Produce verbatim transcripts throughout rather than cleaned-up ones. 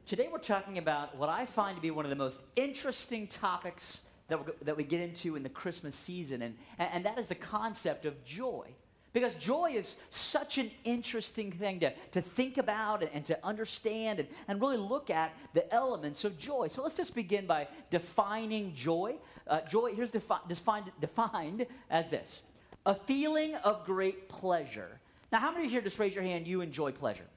Today we're talking about what I find to be one of the most interesting topics that, we that we get into in the Christmas season, and, and that is the concept of joy. Because joy is such an interesting thing to, to think about and, and to understand and, and really look at the elements of joy. So let's just begin by defining joy. Uh, joy, here's defi- defined, defined as this: a feeling of great pleasure. Now, how many here, just raise your hand, you enjoy pleasure?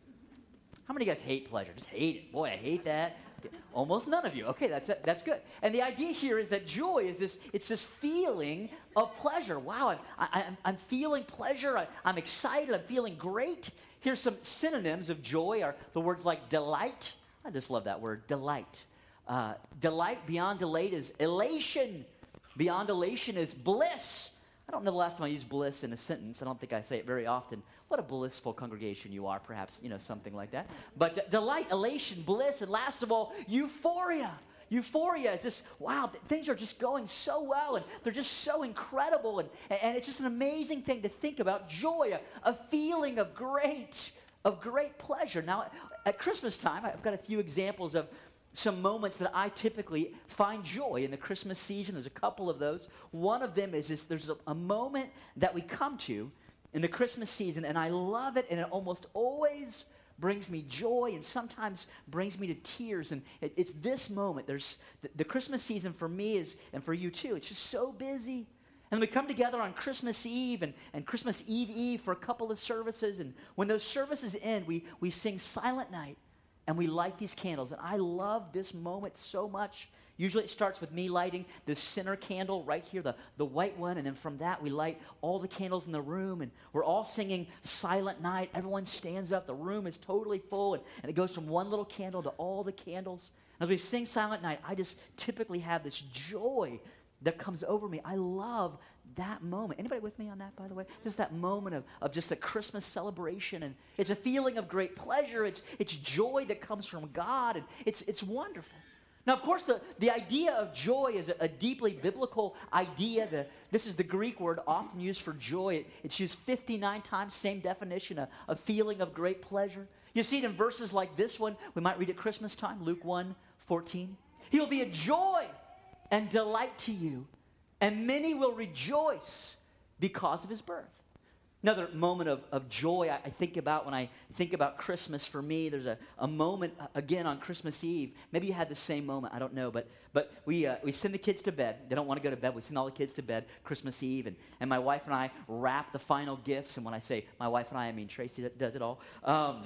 How many of you guys hate pleasure? Just hate it. Boy, I hate that. Almost none of you. Okay, that's that's good. And the idea here is that joy is this, it's this feeling of pleasure. Wow, I'm, I, I'm, I'm feeling pleasure. I, I'm excited. I'm feeling great. Here's some synonyms of joy are the words like delight. I just love that word, delight. Uh, delight beyond delight is elation. Beyond elation is bliss. I don't know the last time I used bliss in a sentence. I don't think I say it very often. What a blissful congregation you are, perhaps, you know, something like that. But uh, delight, elation, bliss, and last of all, euphoria. Euphoria is this, wow, th- things are just going so well, and they're just so incredible, and, and it's just an amazing thing to think about. Joy, a, a feeling of great, of great pleasure. Now, at Christmas time, I've got a few examples of some moments that I typically find joy in the Christmas season. There's a couple of those. One of them is this, there's a, a moment that we come to in the Christmas season, and I love it, and it almost always brings me joy and sometimes brings me to tears. And it, it's this moment. There's the, the Christmas season for me is, and for you too, it's just so busy. And we come together on Christmas Eve and, and Christmas Eve Eve for a couple of services, and when those services end, we, we sing Silent Night. And we light these candles. And I love this moment so much. Usually it starts with me lighting the center candle right here, the, the white one. And then from that, we light all the candles in the room. And we're all singing Silent Night. Everyone stands up. The room is totally full. And, and it goes from one little candle to all the candles. As we sing Silent Night, I just typically have this joy that comes over me. I love that moment. Anybody with me on that, by the way? There's that moment of, of just a Christmas celebration, and it's a feeling of great pleasure. It's it's joy that comes from God, and it's it's wonderful. Now, of course, the, the idea of joy is a, a deeply biblical idea. The, this is the Greek word often used for joy. It, it's used fifty-nine times, same definition, a, a feeling of great pleasure. You see it in verses like this one. We might read at Christmas time, Luke one fourteen. He'll be a joy and delight to you, and many will rejoice because of his birth. Another moment of, of joy I, I think about when I think about Christmas for me, there's a, a moment, uh, again, on Christmas Eve. Maybe you had the same moment, I don't know, but but we uh, we send the kids to bed. They don't want to go to bed. We send all the kids to bed Christmas Eve, and, and my wife and I wrap the final gifts, and when I say my wife and I, I mean Tracy does it all. Um,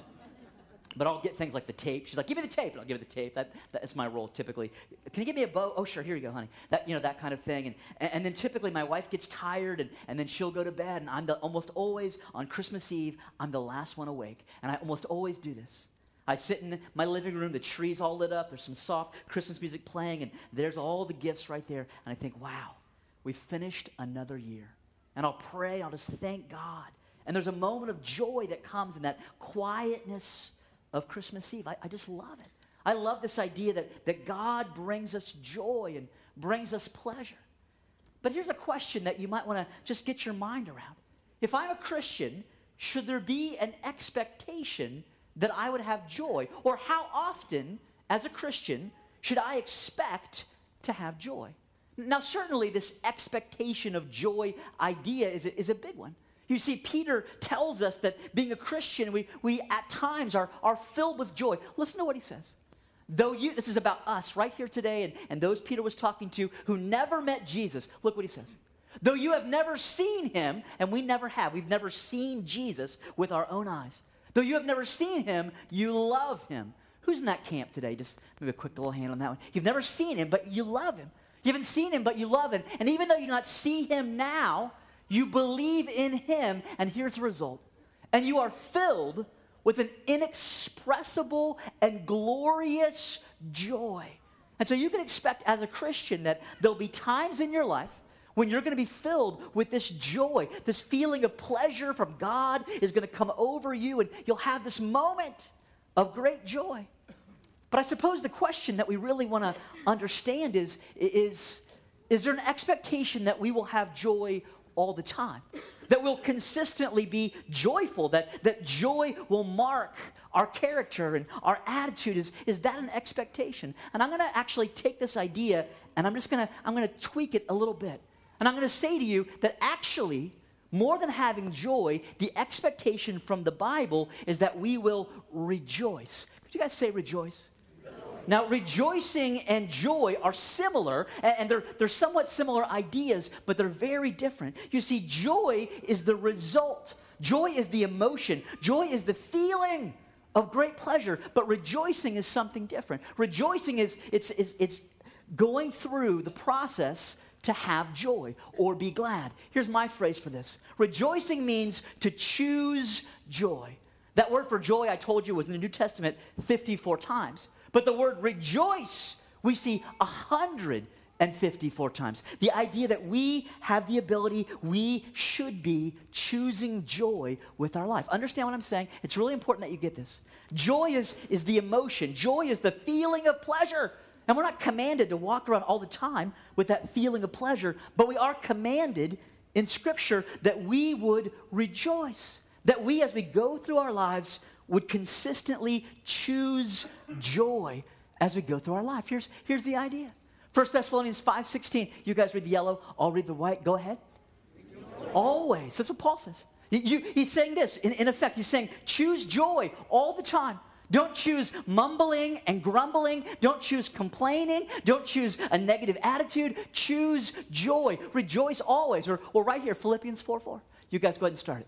But I'll get things like the tape. She's like, give me the tape. And I'll give her the tape. That, that's my role typically. Can you give me a bow? Oh, sure. Here you go, honey. That, you know, that kind of thing. And, and, and then typically my wife gets tired, and, and then she'll go to bed. And I'm the, almost always on Christmas Eve, I'm the last one awake. And I almost always do this. I sit in my living room. The tree's all lit up. There's some soft Christmas music playing. And there's all the gifts right there. And I think, wow, we finished another year. And I'll pray. I'll just thank God. And there's a moment of joy that comes in that quietness of Christmas Eve. I, I just love it. I love this idea that, that God brings us joy and brings us pleasure. But here's a question that you might want to just get your mind around. If I'm a Christian, should there be an expectation that I would have joy? Or how often, as a Christian, should I expect to have joy? Now, certainly this expectation of joy idea is a, is a big one. You see, Peter tells us that being a Christian, we, we at times are, are filled with joy. Listen to what he says. Though you, this is about us right here today, and, and those Peter was talking to who never met Jesus. Look what he says. Though you have never seen him, and we never have. We've never seen Jesus with our own eyes. Though you have never seen him, you love him. Who's in that camp today? Just maybe a quick little hand on that one. You've never seen him, but you love him. You haven't seen him, but you love him. And even though you do not see him now, you believe in him, and here's the result. And you are filled with an inexpressible and glorious joy. And so you can expect as a Christian that there'll be times in your life when you're going to be filled with this joy. This feeling of pleasure from God is going to come over you, and you'll have this moment of great joy. But I suppose the question that we really want to understand is, is, is there an expectation that we will have joy all the time? That we'll consistently be joyful, that, that joy will mark our character and our attitude? Is, is that an expectation? And I'm going to actually take this idea and I'm just going to, I'm going to tweak it a little bit. And I'm going to say to you that actually, more than having joy, the expectation from the Bible is that we will rejoice. Could you guys say rejoice? Now, rejoicing and joy are similar, and they're, they're somewhat similar ideas, but they're very different. You see, joy is the result. Joy is the emotion. Joy is the feeling of great pleasure, but rejoicing is something different. Rejoicing is it's, it's, it's going through the process to have joy or be glad. Here's my phrase for this. Rejoicing means to choose joy. That word for joy, I told you, was in the New Testament fifty-four times. But the word rejoice, we see one hundred fifty-four times. The idea that we have the ability, we should be choosing joy with our life. Understand what I'm saying? It's really important that you get this. Joy is, is the emotion. Joy is the feeling of pleasure. And we're not commanded to walk around all the time with that feeling of pleasure, but we are commanded in Scripture that we would rejoice. That we, as we go through our lives, would consistently choose joy as we go through our life. Here's, here's the idea. First Thessalonians five sixteen. You guys read the yellow, I'll read the white. Go ahead. Rejoice. Always. That's what Paul says. You, you, he's saying this. In, in effect, he's saying choose joy all the time. Don't choose mumbling and grumbling. Don't choose complaining. Don't choose a negative attitude. Choose joy. Rejoice always. Or, or right here, Philippians four four. You guys go ahead and start it.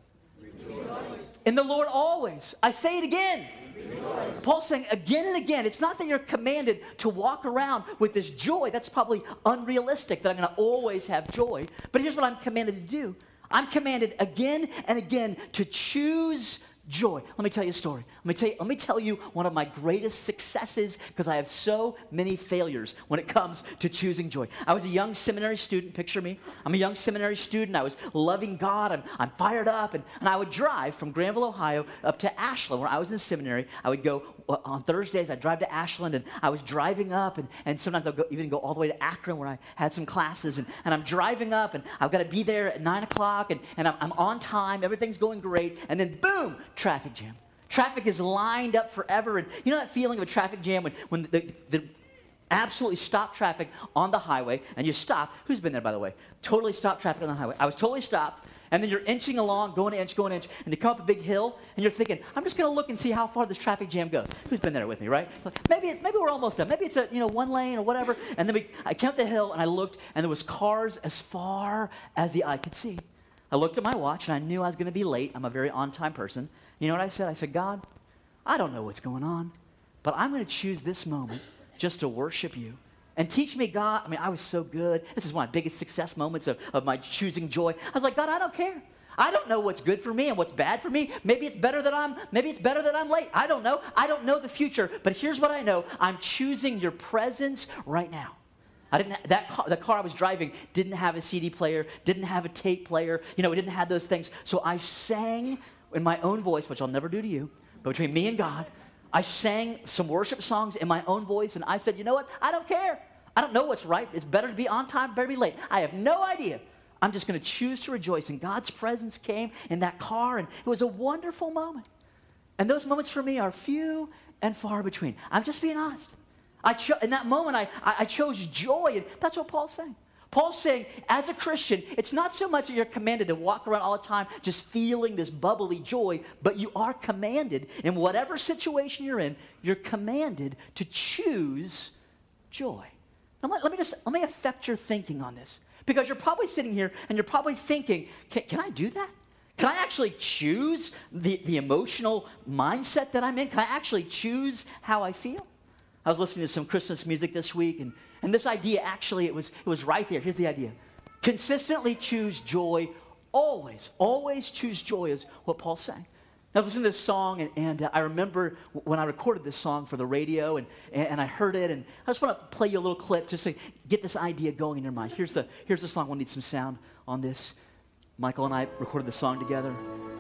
In the Lord always. I say it again. Rejoice. Paul's saying again and again, it's not that you're commanded to walk around with this joy. That's probably unrealistic, that I'm going to always have joy. But here's what I'm commanded to do. I'm commanded again and again to choose joy. Let me tell you a story. Let me tell you, let me tell you one of my greatest successes, because I have so many failures when it comes to choosing joy. I was a young seminary student. Picture me. I'm a young seminary student. I was loving God. I'm, I'm fired up. And, and I would drive from Granville, Ohio, up to Ashland, where I was in seminary. I would go uh, on Thursdays. I'd drive to Ashland, and I was driving up. And, and sometimes I'd go, even go all the way to Akron, where I had some classes. And, and I'm driving up, and I've got to be there at nine o'clock, and, and I'm, I'm on time. Everything's going great. And then, boom, traffic jam. Traffic is lined up forever. And you know that feeling of a traffic jam when, when the, the absolutely stopped traffic on the highway, and you stop. Who's been there, by the way? Totally stopped traffic on the highway. I was totally stopped. And then you're inching along, going an inch, going an inch, and you come up a big hill, and you're thinking, I'm just going to look and see how far this traffic jam goes. Who's been there with me, right? Maybe it's, maybe we're almost done. Maybe it's a you know one lane or whatever. And then we, I came up the hill, and I looked, and there was cars as far as the eye could see. I looked at my watch, and I knew I was going to be late. I'm a very on-time person. You know what I said? I said, God, I don't know what's going on, but I'm going to choose this moment just to worship you. And teach me, God. I mean, I was so good. This is one of my biggest success moments of, of my choosing joy. I was like, God, I don't care. I don't know what's good for me and what's bad for me. Maybe it's better that I'm, maybe it's better that I'm late. I don't know. I don't know the future. But here's what I know. I'm choosing your presence right now. I didn't ha- that car, the car I was driving didn't have a C D player, didn't have a tape player. You know, it didn't have those things. So I sang in my own voice, which I'll never do to you, but between me and God, I sang some worship songs in my own voice, and I said, you know what? I don't care. I don't know what's right. It's better to be on time, better to be late. I have no idea. I'm just going to choose to rejoice. And God's presence came in that car, and it was a wonderful moment. And those moments for me are few and far between. I'm just being honest. I cho- in that moment, I, I, I chose joy, and that's what Paul's saying. Paul's saying, as a Christian, it's not so much that you're commanded to walk around all the time just feeling this bubbly joy, but you are commanded, in whatever situation you're in, you're commanded to choose joy. Now, let, let me just, let me affect your thinking on this. Because you're probably sitting here and you're probably thinking, can, can I do that? Can I actually choose the, the emotional mindset that I'm in? Can I actually choose how I feel? I was listening to some Christmas music this week, and, and this idea, actually, it was, it was right there. Here's the idea. Consistently choose joy, always, always choose joy is what Paul's saying. Now, I was listening to this song, and, and uh, I remember when I recorded this song for the radio, and, and, and I heard it, and I just want to play you a little clip just to get this idea going in your mind. Here's the, here's the song. We'll need some sound on this. Michael and I recorded the song together.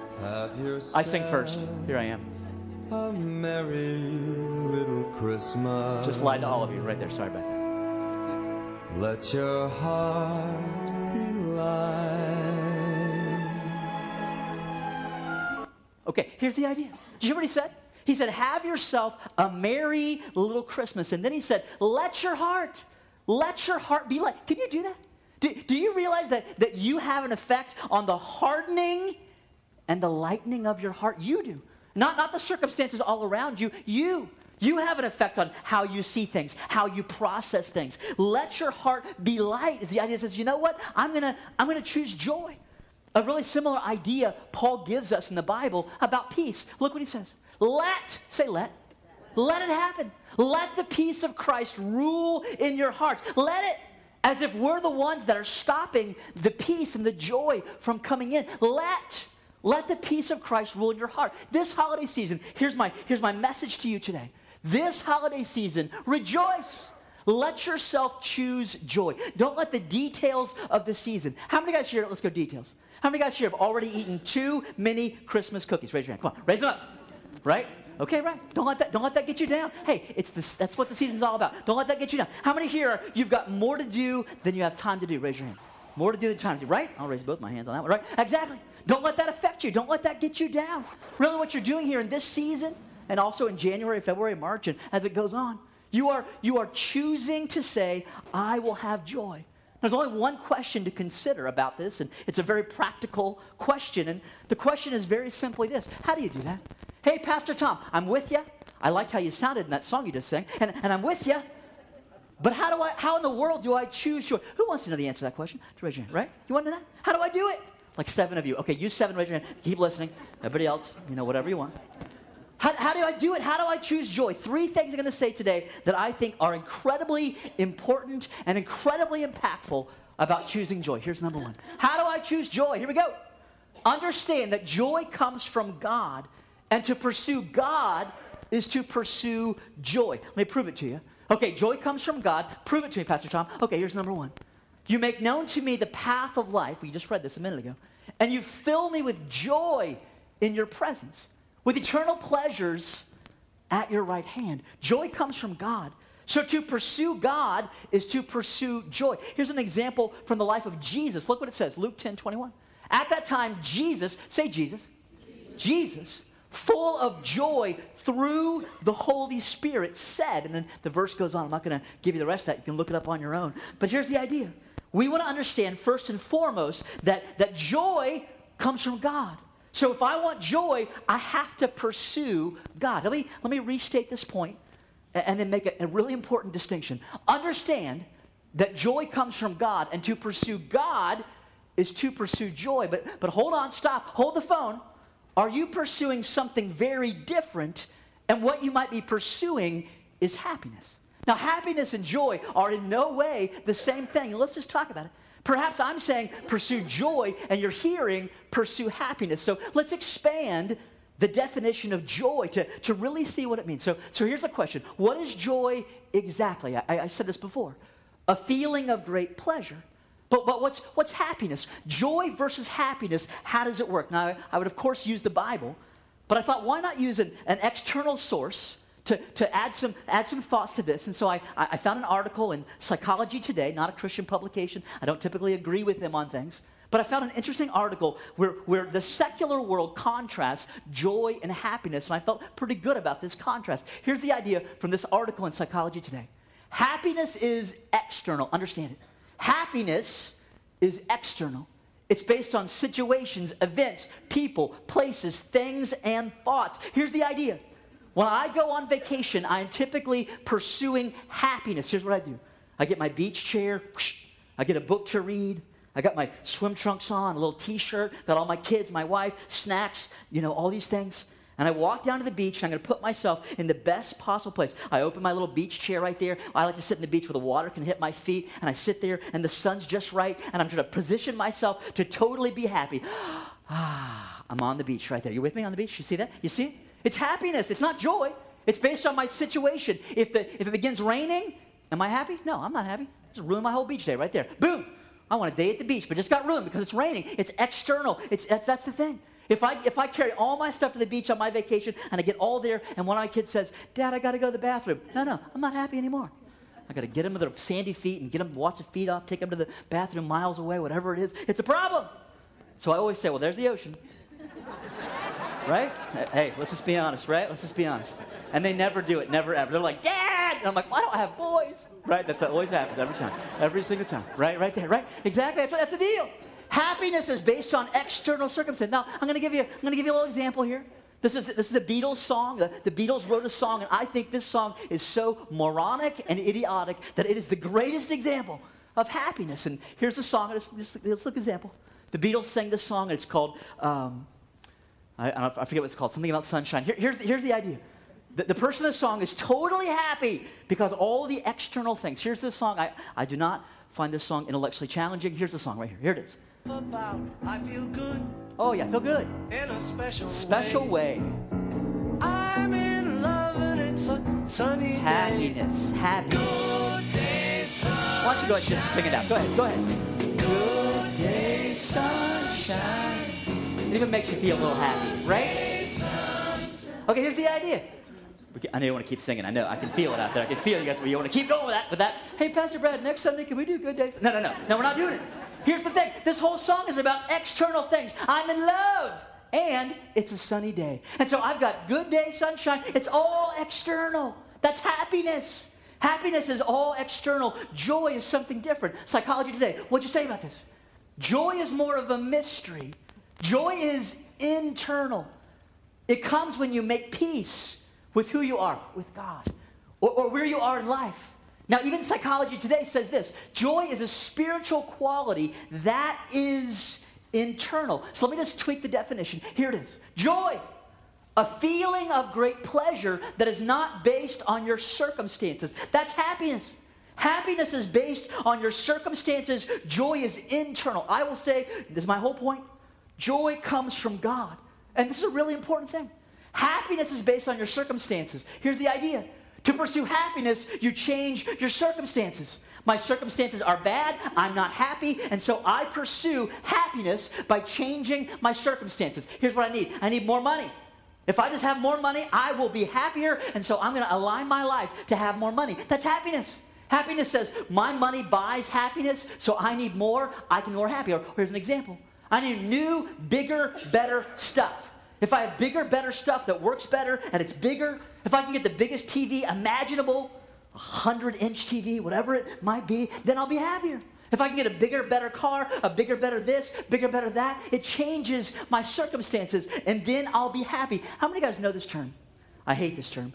I sing first. Here I am. A merry little Christmas. Just lied to all of you right there. Sorry about that. Let your heart be light. Okay, here's the idea. Did you hear what he said? He said, have yourself a merry little Christmas. And then he said, let your heart, let your heart be light. Can you do that? Do, do you realize that, that you have an effect on the hardening and the lightening of your heart? You do. Not, not the circumstances all around you. You. You have an effect on how you see things, how you process things. Let your heart be light. Is the idea that says, you know what? I'm gonna, I'm gonna choose joy. A really similar idea Paul gives us in the Bible about peace. Look what he says. Let, say let. Let it happen. Let the peace of Christ rule in your hearts. Let it, as if we're the ones that are stopping the peace and the joy from coming in. Let, let the peace of Christ rule in your heart. This holiday season, here's my, here's my message to you today. This holiday season, rejoice. Let yourself choose joy. Don't let the details of the season. How many guys here, let's go details. How many guys here have already eaten too many Christmas cookies? Raise your hand. Come on, raise them up. Right? Okay, right. Don't let that, don't let that get you down. Hey, it's this, that's what the season's all about. Don't let that get you down. How many here, are, you've got more to do than you have time to do? Raise your hand. More to do than time to do, right? I'll raise both my hands on that one, right? Exactly. Don't let that affect you. Don't let that get you down. Really what you're doing here in this season, and also in January, February, March, and as it goes on, you are, you are choosing to say, I will have joy. There's only one question to consider about this, and it's a very practical question, and the question is very simply this. How do you do that? Hey, Pastor Tom, I'm with you. I liked how you sounded in that song you just sang, and, and I'm with you. But how do I? How in the world do I choose joy? Who wants to know the answer to that question? Raise your hand, right? You want to know that? How do I do it? Like seven of you. Okay, you seven, raise your hand. Keep listening. Everybody else, you know, whatever you want. How, how do I do it? How do I choose joy? Three things I'm going to say today that I think are incredibly important and incredibly impactful about choosing joy. Here's number one. How do I choose joy? Here we go. Understand that joy comes from God, and to pursue God is to pursue joy. Let me prove it to you. Okay, joy comes from God. Prove it to me, Pastor Tom. Okay, here's number one. You make known to me the path of life. We just read this a minute ago. And you fill me with joy in your presence, with eternal pleasures at your right hand. Joy comes from God. So to pursue God is to pursue joy. Here's an example from the life of Jesus. Look what it says, Luke ten twenty-one. At that time, Jesus, say Jesus, Jesus, Jesus, full of joy through the Holy Spirit, said, and then the verse goes on. I'm not going to give you the rest of that. You can look it up on your own. But here's the idea. We want to understand first and foremost that, that joy comes from God. So if I want joy, I have to pursue God. Let me, let me restate this point and, and then make a, a really important distinction. Understand that joy comes from God, and to pursue God is to pursue joy. But, but hold on, stop, hold the phone. Are you pursuing something very different, and what you might be pursuing is happiness? Now, happiness and joy are in no way the same thing. Let's just talk about it. Perhaps I'm saying pursue joy, and you're hearing pursue happiness. So let's expand the definition of joy to, to really see what it means. So, so here's the question. What is joy exactly? I, I said this before. A feeling of great pleasure. But, but what's, what's happiness? Joy versus happiness, how does it work? Now, I, I would, of course, use the Bible, but I thought, why not use an, an external source to, to add some add some thoughts to this? And so I, I found an article in Psychology Today, not a Christian publication. I don't typically agree with them on things. But I found an interesting article where, where the secular world contrasts joy and happiness, and I felt pretty good about this contrast. Here's the idea from this article in Psychology Today. Happiness is external. Understand it. Happiness is external. It's based on situations, events, people, places, things, and thoughts. Here's the idea. When I go on vacation, I am typically pursuing happiness. Here's what I do. I get my beach chair. I get a book to read. I got my swim trunks on, a little T-shirt, got all my kids, my wife, snacks, you know, all these things. And I walk down to the beach, and I'm going to put myself in the best possible place. I open my little beach chair right there. I like to sit in the beach where the water can hit my feet, and I sit there, and the sun's just right, and I'm trying to position myself to totally be happy. Ah, I'm on the beach right there. You with me on the beach? You see that? You see it? It's happiness. It's not joy. It's based on my situation. If the if it begins raining, am I happy? No, I'm not happy. Just ruined my whole beach day right there. Boom. I want a day at the beach, but it just got ruined because it's raining. It's external. It's that's, that's the thing. If I if I carry all my stuff to the beach on my vacation and I get all there and one of my kids says, Dad, I got to go to the bathroom. No, no, I'm not happy anymore. I got to get them with their sandy feet and get them, wash the feet off, take them to the bathroom miles away, whatever it is. It's a problem. So I always say, well, there's the ocean. right? Hey, let's just be honest, right? Let's just be honest. And they never do it, never ever. They're like, Dad! And I'm like, why don't I have boys? Right? That's what always happens every time. Every single time. Right? Right there, right? Exactly. That's, what, that's the deal. Happiness is based on external circumstance. Now, I'm going to give you I'm going to give you a little example here. This is, this is a Beatles song. The, the Beatles wrote a song, and I think this song is so moronic and idiotic that it is the greatest example of happiness. And here's the song. Let's, let's, let's look at the example. The Beatles sang this song, and it's called, um, I, I, don't know, I forget what it's called, something about sunshine. Here, here's, the, here's the idea. The, the person in the song is totally happy because all the external things. Here's the song. I, I do not find this song intellectually challenging. Here's the song right here. Here it is. About, I feel good Oh, yeah, feel good. in a special, Special way. way. I'm in love and it's a sunny Happiness. Happiness. day. Good day, sun. Why don't you go ahead and just sing it out? Go ahead. Go ahead. Good day, sunshine. It even makes you feel a little happy, right? Okay, here's the idea. We can- I know you want to keep singing. I know. I can feel it out there. I can feel you guys. You want to keep going with that. With that. Hey, Pastor Brad, next Sunday, can we do good days? No, no, no. No, we're not doing it. Here's the thing. This whole song is about external things. I'm in love. And it's a sunny day. And so I've got good day, sunshine. It's all external. That's happiness. Happiness is all external. Joy is something different. Psychology Today, what'd you say about this? Joy is more of a mystery. Joy is internal. It comes when you make peace with who you are, with God, or, or where you are in life. Now, even Psychology Today says this. Joy is a spiritual quality that is internal. So let me just tweak the definition. Here it is. Joy, a feeling of great pleasure that is not based on your circumstances. That's happiness. Happiness is based on your circumstances. Joy is internal. I will say, this is my whole point, joy comes from God. And this is a really important thing. Happiness is based on your circumstances. Here's the idea. To pursue happiness, you change your circumstances. My circumstances are bad, I'm not happy, and so I pursue happiness by changing my circumstances. Here's what I need. I need more money. If I just have more money, I will be happier, and so I'm going to align my life to have more money. That's happiness. Happiness says, my money buys happiness, so I need more, I can be more happy. Or here's an example. I need new, bigger, better stuff. If I have bigger, better stuff that works better, and it's bigger, if I can get the biggest T V imaginable, a hundred-inch T V, whatever it might be, then I'll be happier. If I can get a bigger, better car, a bigger, better this, bigger, better that, it changes my circumstances, and then I'll be happy. How many of you guys know this term? I hate this term.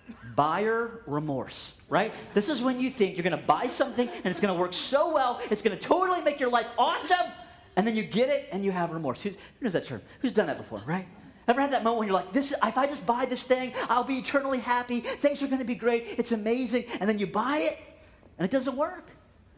Buyer remorse, right? This is when you think you're going to buy something, and it's going to work so well, it's going to totally make your life awesome, and then you get it, and you have remorse. Who's, who knows that term? Who's done that before, right? Ever had that moment when you're like, "This? If I just buy this thing, I'll be eternally happy. Things are going to be great. It's amazing." And then you buy it, and it doesn't work.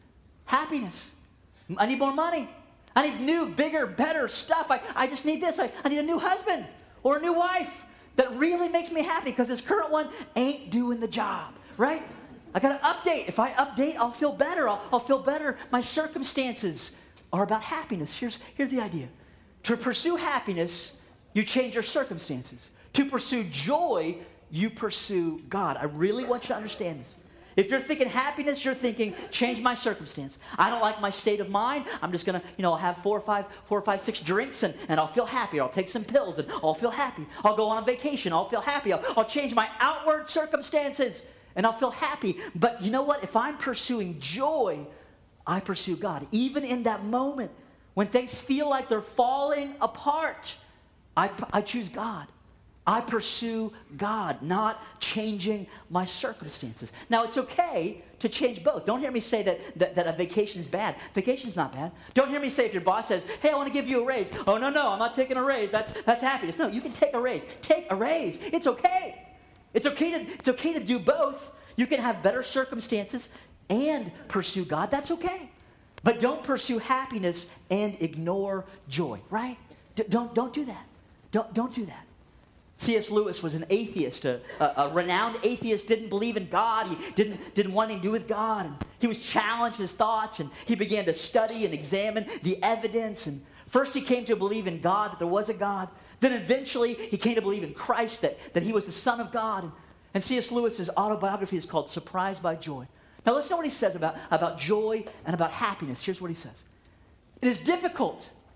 Happiness. I need more money. I need new, bigger, better stuff. I, I just need this. I, I need a new husband or a new wife that really makes me happy because this current one ain't doing the job, right? I got to update. If I update, I'll feel better. I'll, I'll feel better. My circumstances are about happiness. Here's, here's the idea. To pursue happiness, you change your circumstances. To pursue joy, you pursue God. I really want you to understand this. If you're thinking happiness, you're thinking change my circumstance. I don't like my state of mind. I'm just gonna, you know, have four or five, four or five, six drinks, and, and I'll feel happy. I'll take some pills, and I'll feel happy. I'll go on a vacation. I'll feel happy. I'll, I'll change my outward circumstances, and I'll feel happy. But you know what? If I'm pursuing joy, I pursue God. Even in that moment when things feel like they're falling apart, I, I choose God. I pursue God, not changing my circumstances. Now, it's okay to change both. Don't hear me say that, that, that a vacation is bad. Vacation's not bad. Don't hear me say if your boss says, "Hey, I want to give you a raise." "Oh, no, no, I'm not taking a raise. That's, that's happiness." No, you can take a raise. Take a raise. It's okay. It's okay to, it's okay to do both. You can have better circumstances and pursue God. That's okay. But don't pursue happiness and ignore joy, right? D- don't, don't do that. Don't, don't do that. C S Lewis was an atheist, a, a, a renowned atheist, didn't believe in God. He didn't, didn't want anything to do with God. And he was challenged in his thoughts, and he began to study and examine the evidence. And first he came to believe in God, that there was a God. Then eventually he came to believe in Christ, that, that he was the Son of God. And, and C S Lewis's autobiography is called Surprised by Joy. Now listen to what he says about, about joy and about happiness. Here's what he says. It is difficult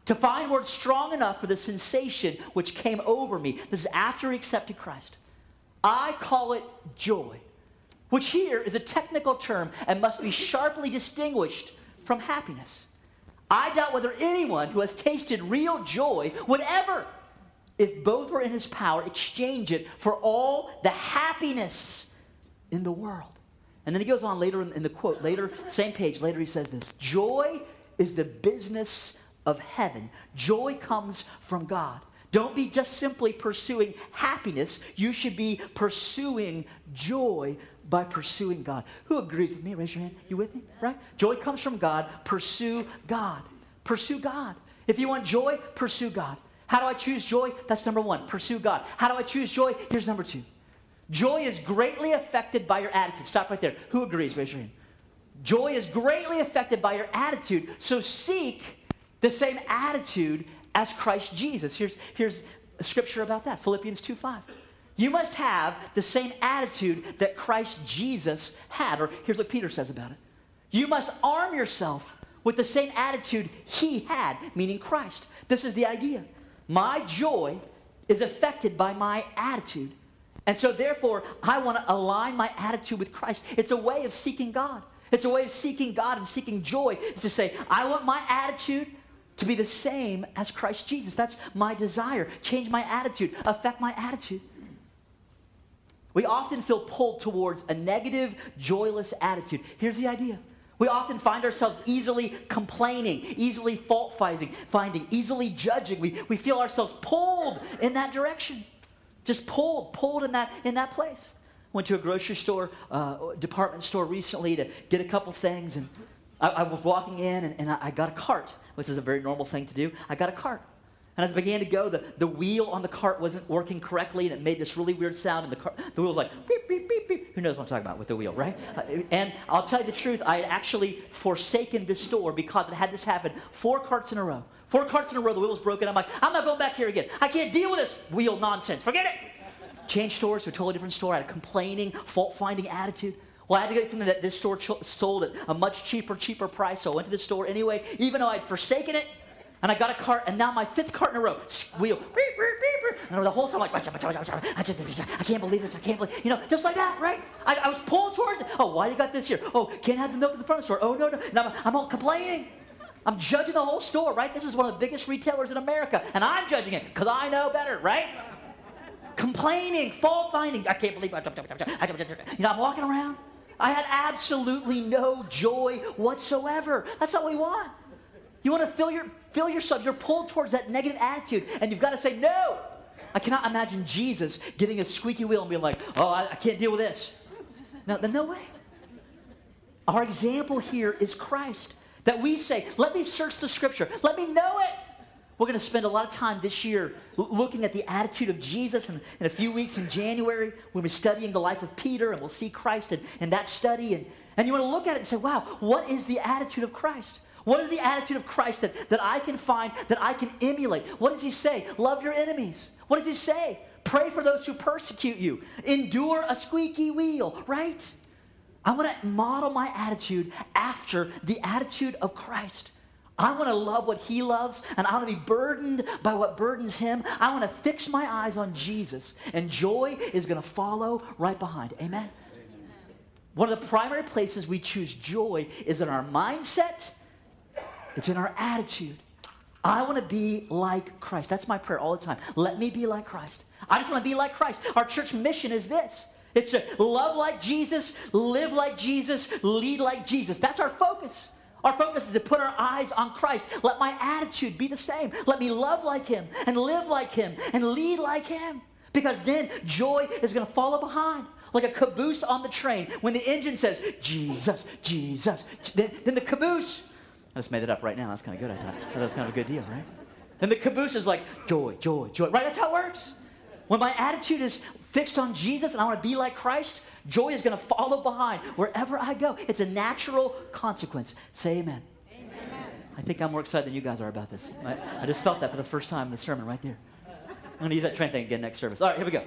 To find words strong enough for the sensation which came over me. This is after he accepted Christ. I call it joy, which here is a technical term and must be sharply distinguished from happiness. I doubt whether anyone who has tasted real joy would ever, if both were in his power, exchange it for all the happiness in the world. And then he goes on later in, in the quote, later, same page, later he says this, joy is the business of heaven. Joy comes from God. Don't be just simply pursuing happiness. You should be pursuing joy by pursuing God. Who agrees with me? Raise your hand. You with me? Right? Joy comes from God. Pursue God. Pursue God. If you want joy, pursue God. How do I choose joy? That's number one. Pursue God. How do I choose joy? Here's number two. Joy is greatly affected by your attitude. Stop right there. Who agrees? Raise your hand. Joy is greatly affected by your attitude. So seek the same attitude as Christ Jesus. Here's, here's a scripture about that. Philippians two five. You must have the same attitude that Christ Jesus had. Or here's what Peter says about it. You must arm yourself with the same attitude he had, meaning Christ. This is the idea. My joy is affected by my attitude. And so therefore, I want to align my attitude with Christ. It's a way of seeking God. It's a way of seeking God and seeking joy. It's to say, I want my attitude to be the same as Christ Jesus. That's my desire. Change my attitude. Affect my attitude. We often feel pulled towards a negative, joyless attitude. Here's the idea. We often find ourselves easily complaining, easily fault-finding, finding, easily judging. We, we feel ourselves pulled in that direction. Just pulled, pulled in that, in that place. Went to a grocery store, uh, department store recently to get a couple things, and I, I was walking in, and, and I, I got a cart, which is a very normal thing to do. I got a cart. And as I began to go, the, the wheel on the cart wasn't working correctly, and it made this really weird sound, and the, car, the wheel was like, beep, beep, beep, beep. Who knows what I'm talking about with the wheel, right? Uh, and I'll tell you the truth, I had actually forsaken this store because it had this happen four carts in a row. Four carts in a row, the wheel was broken. I'm like, I'm not going back here again. I can't deal with this wheel nonsense. Forget it. Changed stores to a totally different store. I had a complaining, fault-finding attitude. Well, I had to get something that this store ch- sold at a much cheaper, cheaper price, so I went to the store anyway, even though I'd forsaken it. And I got a cart, and now my fifth cart in a row, wheel, beep, beep, beep, beep. And the whole time I'm like, I can't believe this, I can't believe, you know, just like that, right? I, I was pulled towards it. Oh, why you got this here? Oh, can't have the milk in the front of the store. Oh, no, no. And I'm, I'm all complaining. I'm judging the whole store, right? This is one of the biggest retailers in America, and I'm judging it because I know better, right? Complaining, fault finding. I can't believe I jumped, jumped, jumped, jumped, jumped. You know, I'm walking around. I had absolutely no joy whatsoever. That's all we want. You want to fill your fill yourself. You're pulled towards that negative attitude, and you've got to say no. I cannot imagine Jesus getting a squeaky wheel and being like, "Oh, I, I can't deal with this." No, no way. Our example here is Christ. That we say, "Let me search the Scripture. Let me know it." We're going to spend a lot of time this year l- looking at the attitude of Jesus. And in a few weeks in January, we'll be studying the life of Peter, and we'll see Christ in, in that study. And, and you want to look at it and say, wow, what is the attitude of Christ? What is the attitude of Christ that, that I can find, that I can emulate? What does he say? Love your enemies. What does he say? Pray for those who persecute you. Endure a squeaky wheel, right? I want to model my attitude after the attitude of Christ. I want to love what he loves, and I want to be burdened by what burdens him. I want to fix my eyes on Jesus, and joy is going to follow right behind. Amen? Amen? One of the primary places we choose joy is in our mindset. It's in our attitude. I want to be like Christ. That's my prayer all the time. Let me be like Christ. I just want to be like Christ. Our church mission is this. It's to love like Jesus, live like Jesus, lead like Jesus. That's our focus. Our focus is to put our eyes on Christ. Let my attitude be the same. Let me love like him and live like him and lead like him. Because then joy is going to follow behind. Like a caboose on the train. When the engine says, Jesus, Jesus, then, then the caboose, I just made it up right now. That's kind of good, I thought. I thought that's kind of a good deal, right? Then the caboose is like, joy, joy, joy. Right? That's how it works. When my attitude is fixed on Jesus and I want to be like Christ, joy is going to follow behind wherever I go. It's a natural consequence. Say amen. Amen. I think I'm more excited than you guys are about this. I, I just felt that for the first time in the sermon right there. I'm going to use that train thing again next service. All right, here we go.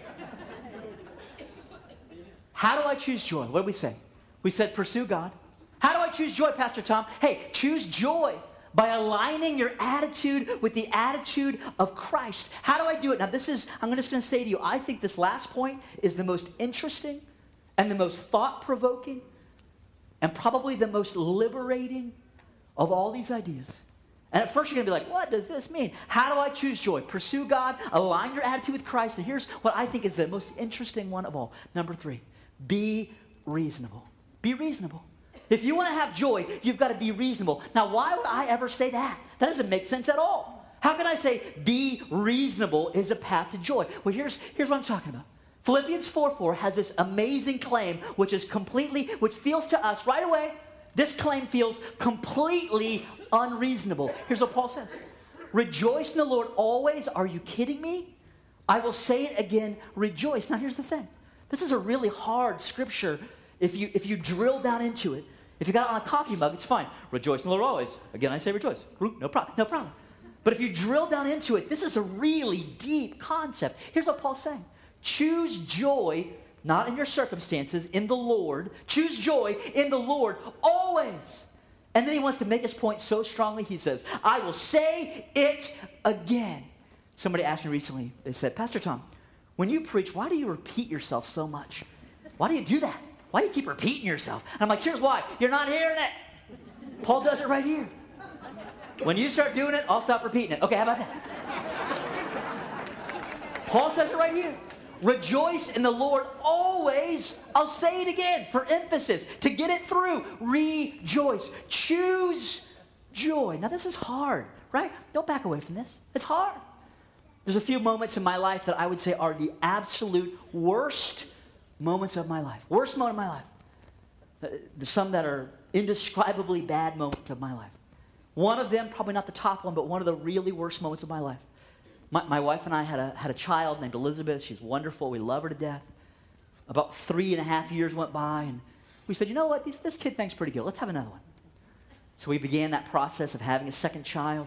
How do I choose joy? What did we say? We said pursue God. How do I choose joy, Pastor Tom? Hey, choose joy by aligning your attitude with the attitude of Christ. How do I do it? Now, this is, I'm just going to say to you, I think this last point is the most interesting and the most thought-provoking and probably the most liberating of all these ideas. And at first you're going to be like, what does this mean? How do I choose joy? Pursue God, align your attitude with Christ. And here's what I think is the most interesting one of all. Number three, be reasonable. Be reasonable. If you want to have joy, you've got to be reasonable. Now, why would I ever say that? That doesn't make sense at all. How can I say be reasonable is a path to joy? Well, here's, here's what I'm talking about. Philippians four four has this amazing claim, which is completely, which feels to us right away, this claim feels completely unreasonable. Here's what Paul says. Rejoice in the Lord always. Are you kidding me? I will say it again, rejoice. Now, here's the thing. This is a really hard scripture if you, if you drill down into it. If you got it on a coffee mug, it's fine. Rejoice in the Lord always. Again, I say rejoice. No problem. No problem. But if you drill down into it, this is a really deep concept. Here's what Paul's saying. Choose joy, not in your circumstances, in the Lord. Choose joy in the Lord always. And then he wants to make his point so strongly, he says, I will say it again. Somebody asked me recently, they said, Pastor Tom, when you preach, why do you repeat yourself so much? Why do you do that? Why do you keep repeating yourself? And I'm like, here's why. You're not hearing it. Paul does it right here. When you start doing it, I'll stop repeating it. Okay, how about that? Paul says it right here. Rejoice in the Lord always. I'll say it again for emphasis. To get it through, rejoice. Choose joy. Now, this is hard, right? Don't back away from this. It's hard. There's a few moments in my life that I would say are the absolute worst moments of my life. Worst moment of my life. There's some that are indescribably bad moments of my life. One of them, probably not the top one, but one of the really worst moments of my life. My, my wife and I had a, had a child named Elizabeth. She's wonderful. We love her to death. About three and a half years went by, and we said, you know what? This, this kid thinks pretty good. Let's have another one. So we began that process of having a second child.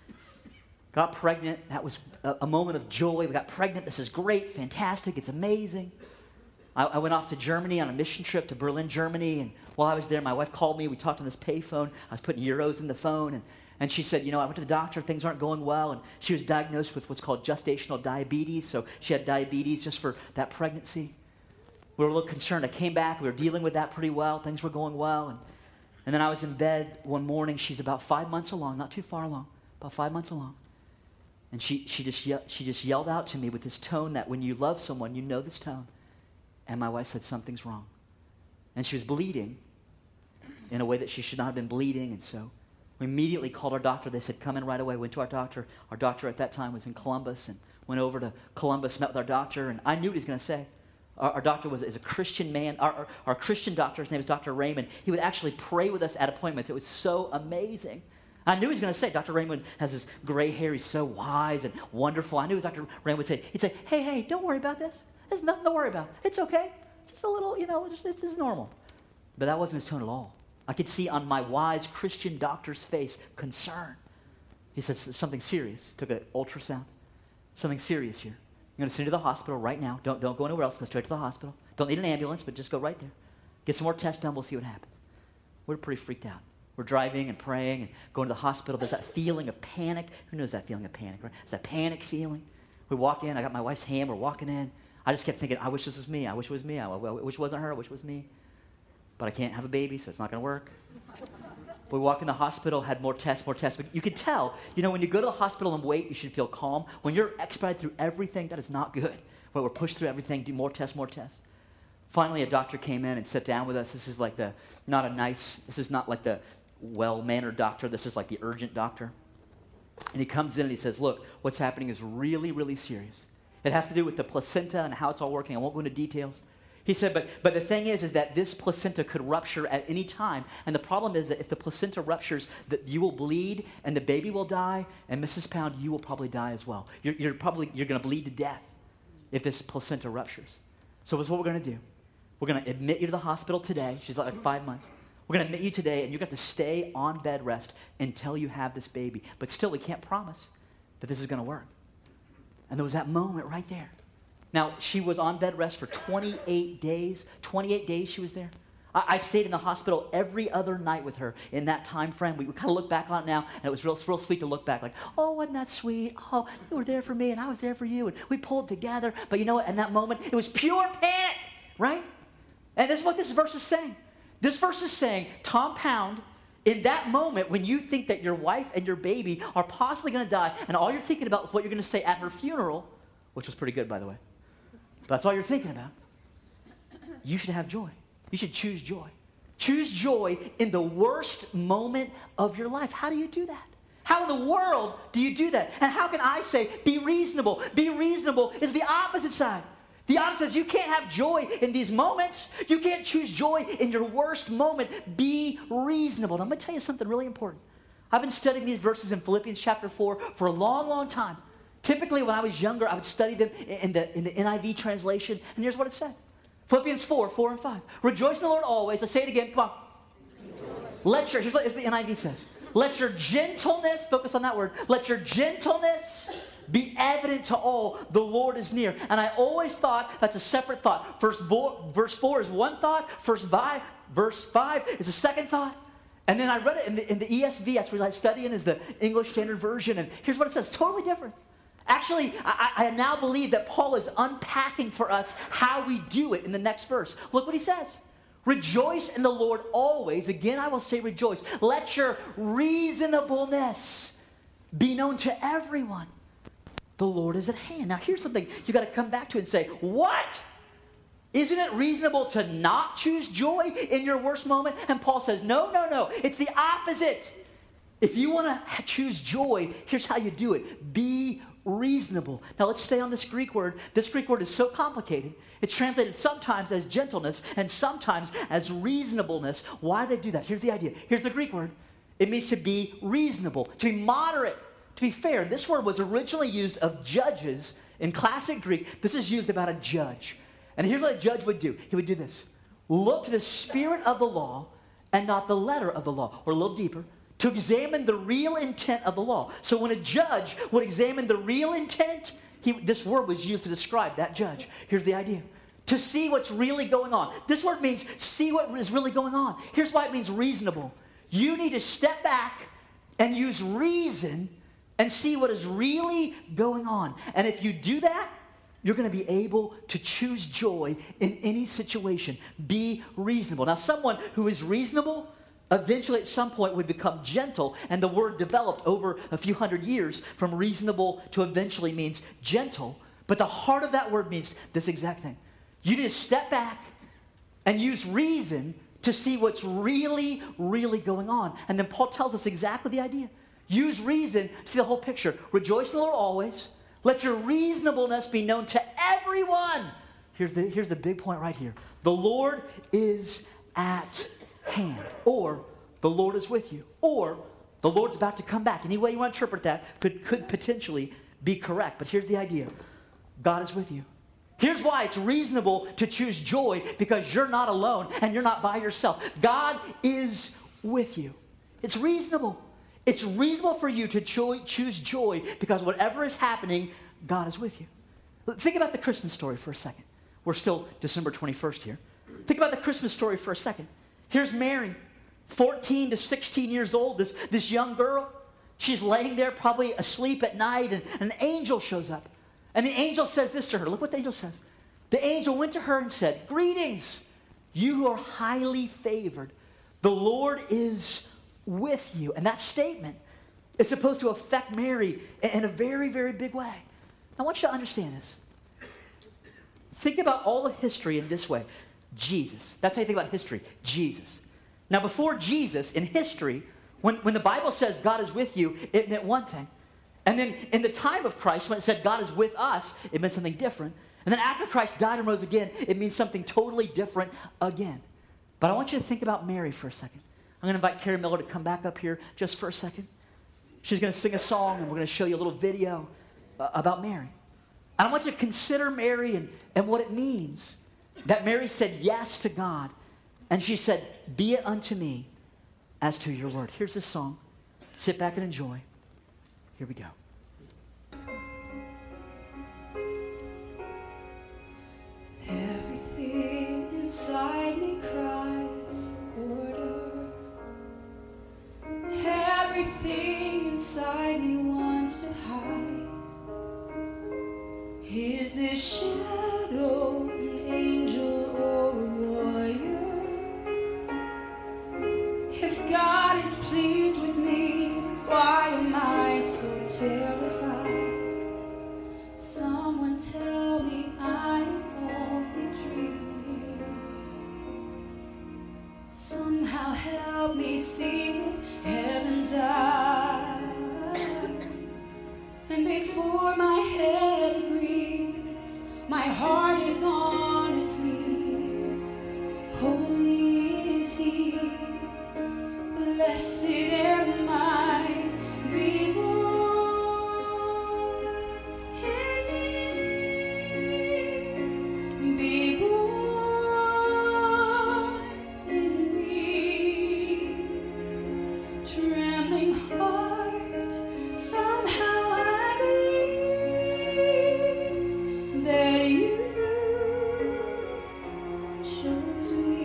Got pregnant. That was a, a moment of joy. We got pregnant. This is great, fantastic. It's amazing. I, I went off to Germany on a mission trip to Berlin, Germany, and while I was there, my wife called me. We talked on this payphone. I was putting euros in the phone, and, and she said, you know, I went to the doctor. Things aren't going well, and she was diagnosed with what's called gestational diabetes, so she had diabetes just for that pregnancy. We were a little concerned. I came back. We were dealing with that pretty well. Things were going well, and, and then I was in bed one morning. She's about five months along, not too far along, about five months along. And she, she, just ye- she just yelled out to me with this tone that when you love someone, you know this tone. And my wife said, something's wrong. And she was bleeding in a way that she should not have been bleeding. And so we immediately called our doctor. They said, come in right away. Went to our doctor. Our doctor at that time was in Columbus, and went over to Columbus, met with our doctor. And I knew what he was going to say. Our, our doctor was is a Christian man. Our, our, our Christian doctor, his name is Doctor Raymond. He would actually pray with us at appointments. It was so amazing. I knew he was going to say, Doctor Raymond has this gray hair. He's so wise and wonderful. I knew Doctor Raymond would say, he'd say, hey, hey, don't worry about this. There's nothing to worry about. It's okay. Just a little, you know, just, this is normal. But that wasn't his tone at all. I could see on my wise Christian doctor's face concern. He said, something serious. Took an ultrasound. Something serious here. I'm going to send you to the hospital right now. Don't, don't go anywhere else. Go straight to the hospital. Don't need an ambulance, but just go right there. Get some more tests done. We'll see what happens. We're pretty freaked out. We're driving and praying and going to the hospital. There's that feeling of panic. Who knows that feeling of panic, right? It's that panic feeling. We walk in. I got my wife's hand. We're walking in. I just kept thinking, I wish this was me. I wish it was me. I wish it wasn't her. I wish it was me. But I can't have a baby, so it's not going to work. We walk in the hospital, had more tests, more tests. But you could tell, you know, when you go to the hospital and wait, you should feel calm. When you're expedited through everything, that is not good. When we're pushed through everything, do more tests, more tests. Finally, a doctor came in and sat down with us. This is like the, not a nice, this is not like the well-mannered doctor. This is like the urgent doctor. And he comes in and he says, look, what's happening is really, really serious. It has to do with the placenta and how it's all working. I won't go into details. He said, but, but the thing is, is that this placenta could rupture at any time. And the problem is that if the placenta ruptures, that you will bleed and the baby will die. And Missus Pound, you will probably die as well. You're, you're probably, you're going to bleed to death if this placenta ruptures. So what's what we're going to do? We're going to admit you to the hospital today. She's like five months. We're going to admit you today, and you have to stay on bed rest until you have this baby. But still, we can't promise that this is going to work. And there was that moment right there. Now, she was on bed rest for twenty-eight days. twenty-eight days she was there. I, I stayed in the hospital every other night with her in that time frame. We, we kind of look back on it now, and it was real, real sweet to look back. Like, oh, wasn't that sweet? Oh, you were there for me, and I was there for you, and we pulled together. But you know what? In that moment, it was pure panic, right? And this is what this verse is saying. This verse is saying, Tom Pound, in that moment when you think that your wife and your baby are possibly going to die, and all you're thinking about is what you're going to say at her funeral, which was pretty good, by the way. But that's all you're thinking about. You should have joy. You should choose joy. Choose joy in the worst moment of your life. How do you do that? How in the world do you do that? And how can I say, be reasonable? Be reasonable is the opposite side. The opposite says you can't have joy in these moments. You can't choose joy in your worst moment. Be reasonable. And I'm going to tell you something really important. I've been studying these verses in Philippians chapter four for a long, long time. Typically, when I was younger, I would study them in the, in the N I V translation. And here's what it said. Philippians four, four and five. Rejoice in the Lord always. Let's say it again. Come on. Let your, here's what the N I V says. Let your gentleness, focus on that word. Let your gentleness be evident to all. The Lord is near. And I always thought that's a separate thought. First vo- verse four is one thought. First five, verse five is a second thought. And then I read it in the, in the E S V. That's what I study in, is the English Standard Version. And here's what it says. Totally different. Actually, I, I now believe that Paul is unpacking for us how we do it in the next verse. Look what he says. Rejoice in the Lord always. Again, I will say rejoice. Let your reasonableness be known to everyone. The Lord is at hand. Now, here's something you got to come back to and say, what? Isn't it reasonable to not choose joy in your worst moment? And Paul says, no, no, no. It's the opposite. If you want to choose joy, here's how you do it. Be reasonable. Now let's stay on this Greek word. This Greek word is so complicated. It's translated sometimes as gentleness and sometimes as reasonableness. Why do they do that? Here's the idea. Here's the Greek word. It means to be reasonable, to be moderate, to be fair. This word was originally used of judges in classic Greek. This is used about a judge. And here's what a judge would do. He would do this. Look to the spirit of the law and not the letter of the law. Or a little deeper. To examine the real intent of the law. So when a judge would examine the real intent, he, this word was used to describe that judge. Here's the idea. To see what's really going on. This word means see what is really going on. Here's why it means reasonable. You need to step back and use reason and see what is really going on. And if you do that, you're going to be able to choose joy in any situation. Be reasonable. Now, someone who is reasonable eventually at some point would become gentle, and the word developed over a few hundred years from reasonable to eventually means gentle. But the heart of that word means this exact thing. You need to step back and use reason to see what's really, really going on. And then Paul tells us exactly the idea. Use reason to see the whole picture. Rejoice in the Lord always. Let your reasonableness be known to everyone. Here's the, here's the big point right here. The Lord is at hand, or the Lord is with you, or the Lord's about to come back. Any way you want to interpret that could, could potentially be correct. But here's the idea. God is with you. Here's why it's reasonable to choose joy, because you're not alone and you're not by yourself. God is with you. It's reasonable. It's reasonable for you to cho- choose joy because whatever is happening, God is with you. Think about the Christmas story for a second. We're still December twenty-first here. Think about the Christmas story for a second. Here's Mary, fourteen to sixteen years old, this, this young girl. She's laying there probably asleep at night, and an angel shows up. And the angel says this to her. Look what the angel says. The angel went to her and said, greetings, you who are highly favored. The Lord is with you. And that statement is supposed to affect Mary in a very, very big way. I want you to understand this. Think about all of history in this way. Jesus. That's how you think about history. Jesus. Now, before Jesus, in history, when, when the Bible says God is with you, it meant one thing. And then in the time of Christ, when it said God is with us, it meant something different. And then after Christ died and rose again, it means something totally different again. But I want you to think about Mary for a second. I'm going to invite Carrie Miller to come back up here just for a second. She's going to sing a song, and we're going to show you a little video uh, about Mary. And I want you to consider Mary and, and what it means that Mary said yes to God. And she said, be it unto me as to your word. Here's this song. Sit back and enjoy. Here we go. Everything inside me cries, a shadow, an angel, or a warrior. If God is pleased with me, why am I so terrified? Someone tell me I am only dreaming. Somehow help me see with heaven's eyes. And before my head agrees, my heart is on its knees. Holy is He, blessed am I, be born in me, be born in me. Trembling heart, somehow I believe that you chose me.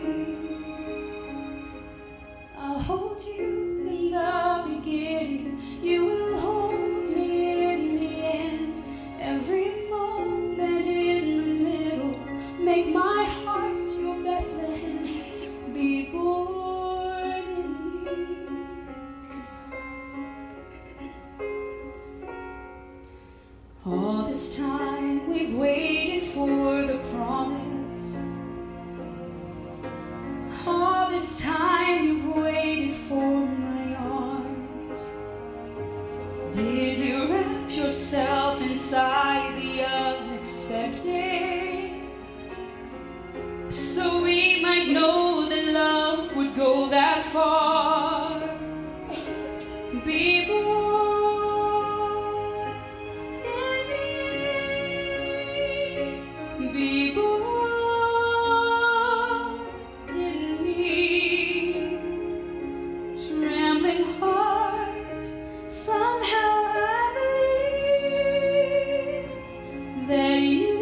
I'll hold you in the beginning. You will hold me in the end. Every moment in the middle. Make my heart your Bethlehem. Be born in me. All this time we've waited for the promise. All this time you've waited for my arms. Did you wrap yourself inside the unexpected? So we might know that love would go that far. Be born in me. Be born in me. Trembling heart, somehow I believe that you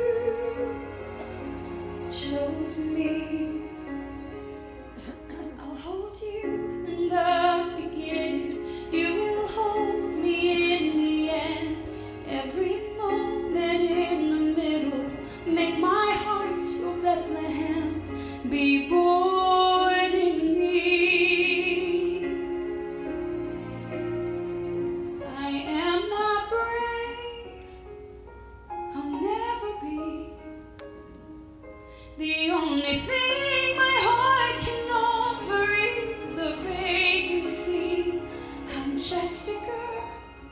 chose me. I'll hold you in the beginning. You will hold me in the end. Every moment in the middle. Make my heart your Bethlehem. Be born in me. I am not brave. I'll never be. The only thing my heart can offer is a vacancy. I'm just a girl,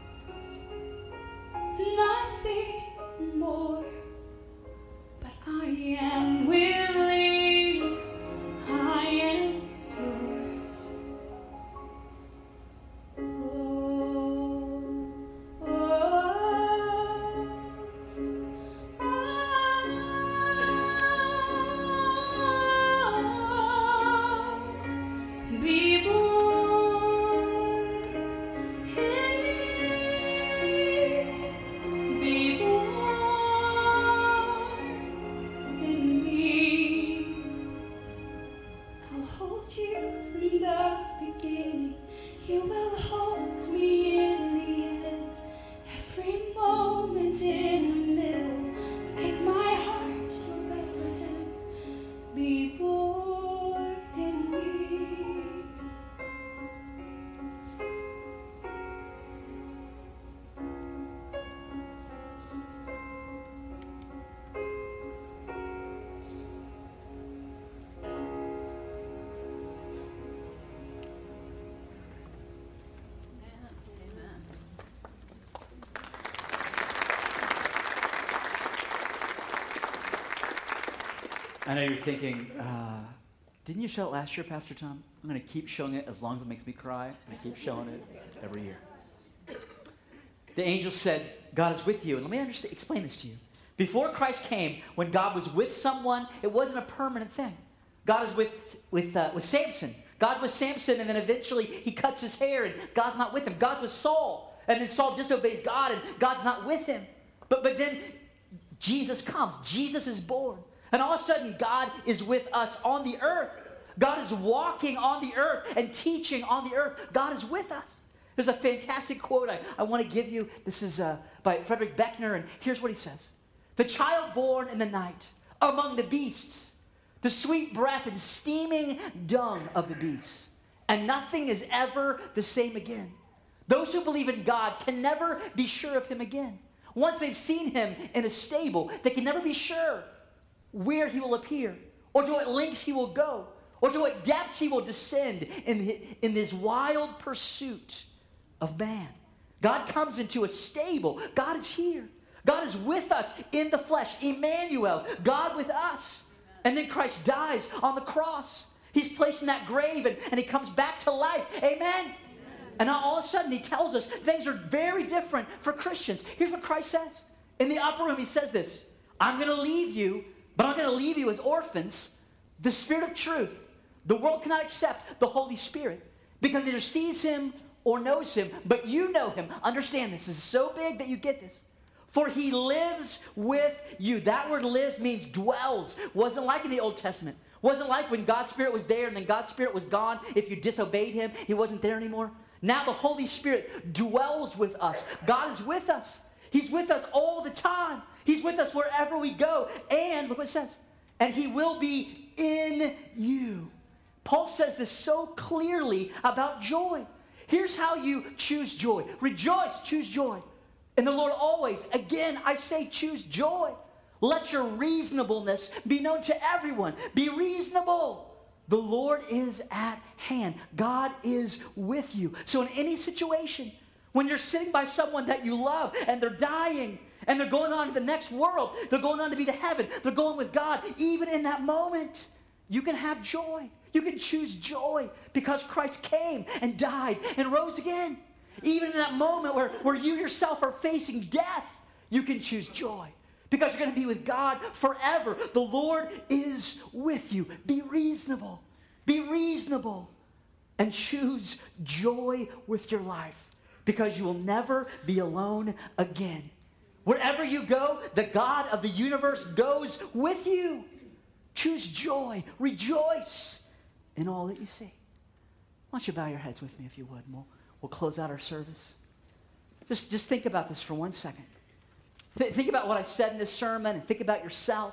nothing more. But I am willing, I am yours. Oh, oh, oh, be born in me, be born in me. I'll hold you in the beginning. You will hold me in the end. Every moment in the middle. Make my heart your Bethlehem. Be born in me. I know you're thinking, uh, didn't you show it last year, Pastor Tom? I'm going to keep showing it as long as it makes me cry. I'm going to keep showing it every year. The angel said, God is with you. And let me understand, explain this to you. Before Christ came, when God was with someone, it wasn't a permanent thing. God is with, with, uh, with Samson. God's with Samson, and then eventually he cuts his hair, and God's not with him. God's with Saul, and then Saul disobeys God, and God's not with him. But, but then Jesus comes. Jesus is born. And all of a sudden, God is with us on the earth. God is walking on the earth and teaching on the earth. God is with us. There's a fantastic quote I, I want to give you. This is uh, by Frederick Beckner, and here's what he says. the child born in the night, among the beasts, the sweet breath and steaming dung of the beasts. And nothing is ever the same again. Those who believe in God can never be sure of him again. Once they've seen him in a stable, they can never be sure where he will appear, or to what lengths he will go, or to what depths he will descend in his, in his wild pursuit of man. God comes into a stable. God is here. God is with us in the flesh. Emmanuel, God with us. And then Christ dies on the cross. He's placed in that grave and, and he comes back to life. Amen? Amen. And now all of a sudden he tells us things are very different for Christians. Here's what Christ says. In the upper room he says this, I'm going to leave you, but I'm going to leave you as orphans. The Spirit of truth. The world cannot accept the Holy Spirit because it neither sees him or knows him, but you know him. Understand this. This is so big that you get this. For he lives with you. That word lives means dwells. Wasn't like in the Old Testament. Wasn't like when God's Spirit was there and then God's Spirit was gone. If you disobeyed him, he wasn't there anymore. Now the Holy Spirit dwells with us. God is with us. He's with us all the time. He's with us wherever we go. And look what it says. And he will be in you. Paul says this so clearly about joy. Here's how you choose joy. Rejoice, choose joy. In the Lord always. Again, I say choose joy. Let your reasonableness be known to everyone. Be reasonable. The Lord is at hand. God is with you. So in any situation, when you're sitting by someone that you love and they're dying and they're going on to the next world, they're going on to be to heaven, they're going with God, even in that moment, you can have joy. You can choose joy because Christ came and died and rose again. Even in that moment where, where you yourself are facing death, you can choose joy because you're going to be with God forever. The Lord is with you. Be reasonable. Be reasonable and choose joy with your life because you will never be alone again. Wherever you go, the God of the universe goes with you. Choose joy. Rejoice in all that you see. Why don't you bow your heads with me if you would, and we'll, we'll close out our service. Just, just think about this for one second. Th- think about what I said in this sermon and think about yourself.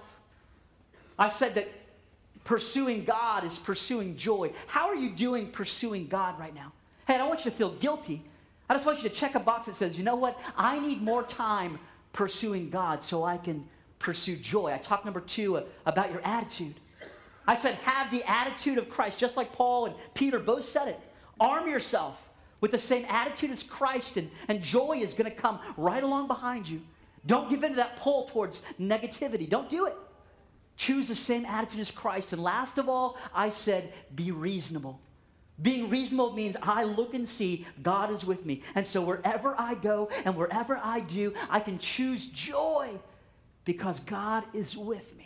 I said that pursuing God is pursuing joy. How are you doing pursuing God right now? Hey, I don't want you to feel guilty. I just want you to check a box that says, you know what? I need more time pursuing God so I can pursue joy. I talked number two uh, about your attitude. I said, have the attitude of Christ, just like Paul and Peter both said it. Arm yourself with the same attitude as Christ, and, and joy is going to come right along behind you. Don't give in to that pull towards negativity. Don't do it. Choose the same attitude as Christ. And last of all, I said, be reasonable. Being reasonable means I look and see God is with me. And so wherever I go and wherever I do, I can choose joy because God is with me.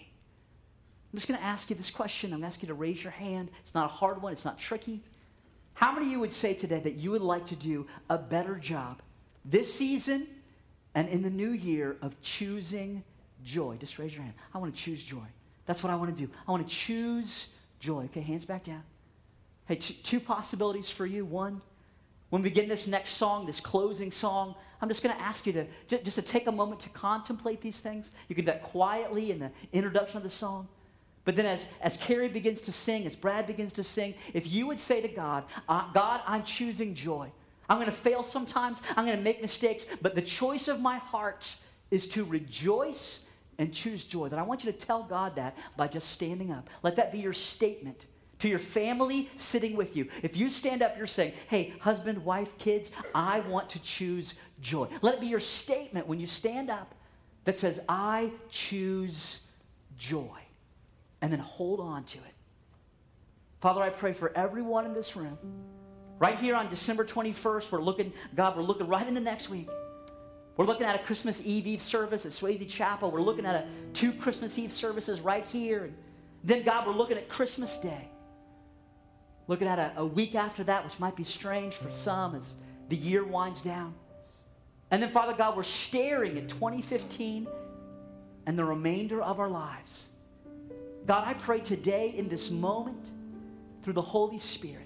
I'm just going to ask you this question. I'm going to ask you to raise your hand. It's not a hard one. It's not tricky. How many of you would say today that you would like to do a better job this season and in the new year of choosing joy? Just raise your hand. I want to choose joy. That's what I want to do. I want to choose joy. Okay, hands back down. Hey, t- two possibilities for you. One, when we begin this next song, this closing song, I'm just going to ask you to j- just to take a moment to contemplate these things. You can do that quietly in the introduction of the song. But then as, as Carrie begins to sing, as Brad begins to sing, if you would say to God, uh, God, I'm choosing joy. I'm going to fail sometimes. I'm going to make mistakes. But the choice of my heart is to rejoice and choose joy. Then I want you to tell God that by just standing up. Let that be your statement to your family sitting with you. If you stand up, you're saying, hey, husband, wife, kids, I want to choose joy. Let it be your statement when you stand up that says, I choose joy. And then hold on to it. Father, I pray for everyone in this room. Right here on December twenty-first, we're looking, God, we're looking right into next week. We're looking at a Christmas Eve Eve service at Swayze Chapel. We're looking at a, two Christmas Eve services right here. And then, God, we're looking at Christmas Day. Looking at a, a week after that, which might be strange for some as the year winds down. And then, Father God, we're staring at twenty fifteen and the remainder of our lives. God, I pray today in this moment, through the Holy Spirit,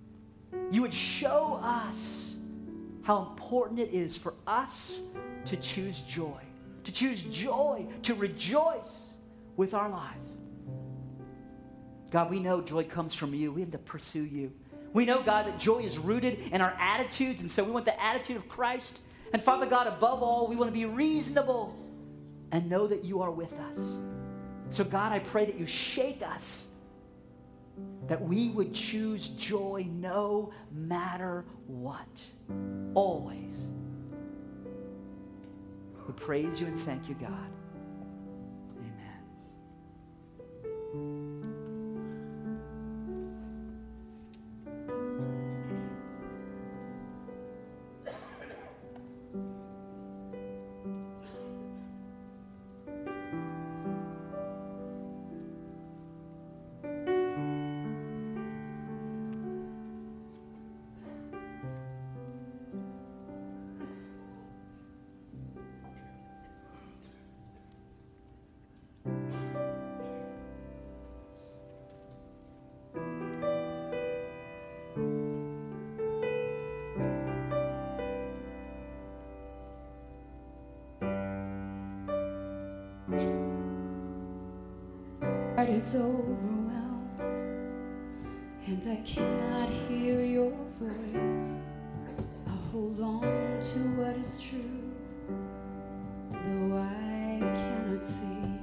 you would show us how important it is for us to choose joy. to choose joy, to rejoice with our lives. God, we know joy comes from you. We have to pursue you. We know, God, that joy is rooted in our attitudes, and so we want the attitude of Christ. And Father God, above all, we want to be reasonable and know that you are with us. So God, I pray that you shake us, that we would choose joy no matter what, always. We praise you and thank you, God. Amen. Heart is overwhelmed, and I cannot hear your voice. I'll hold on to what is true, though I cannot see.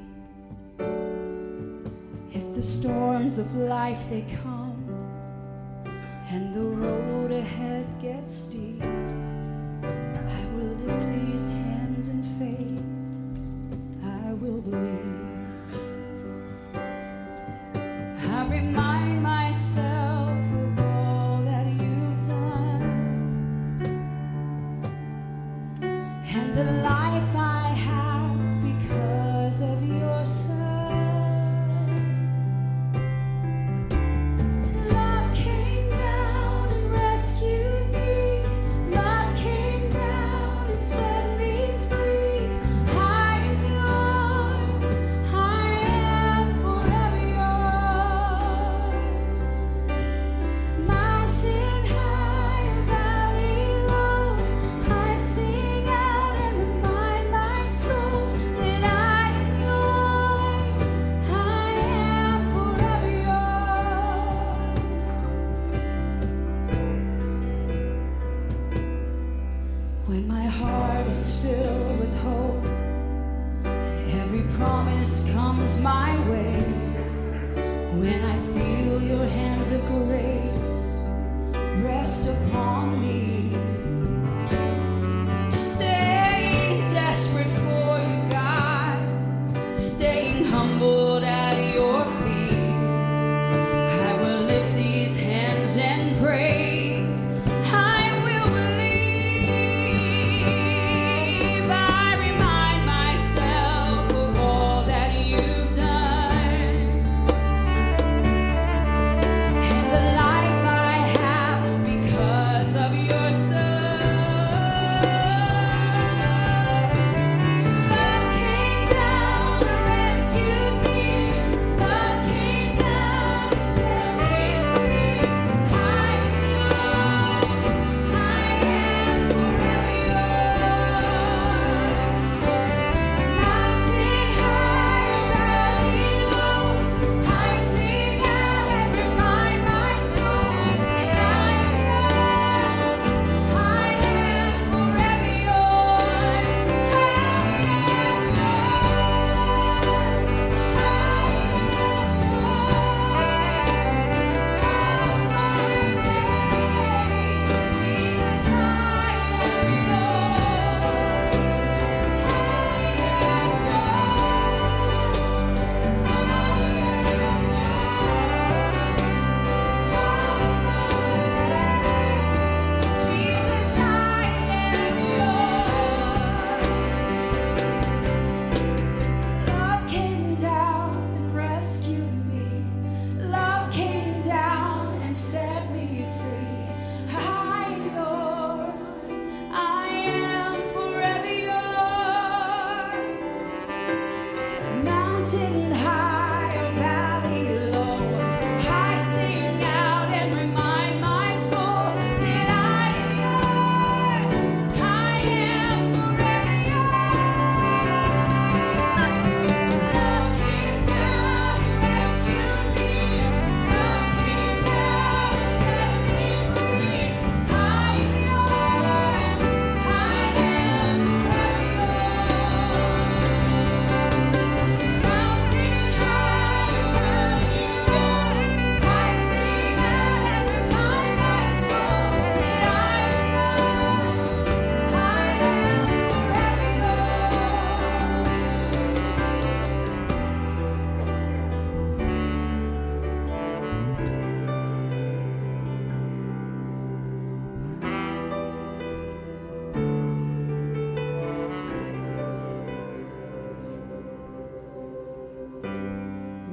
If the storms of life they come, and the road ahead gets steep, I will lift these hands in faith. I will believe. I remind myself of all that you've done, and the life I have because of your Son. Love came down and rescued me. Love came down and set me free. I am yours. I am forever yours. Mountain high, valley low, I sing out and remind my soul that I am yours. I am forever yours. When my heart is filled with hope, and every promise comes my way, when I feel your hands of grace rest upon me, staying desperate for you, God, staying humbled at your feet, I will lift these hands and praise. I will believe. I remind myself of all that you've done, and the life I have because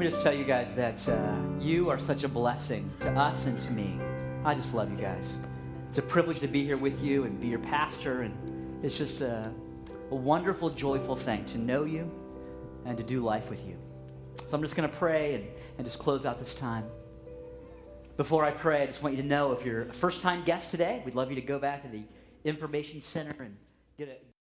me just tell you guys that uh, you are such a blessing to us and to me. I just love you guys. It's a privilege to be here with you and be your pastor, and it's just a, a wonderful, joyful thing to know you and to do life with you. So I'm just going to pray and, and just close out this time. Before I pray, I just want you to know if you're a first-time guest today, we'd love you to go back to the information center and get a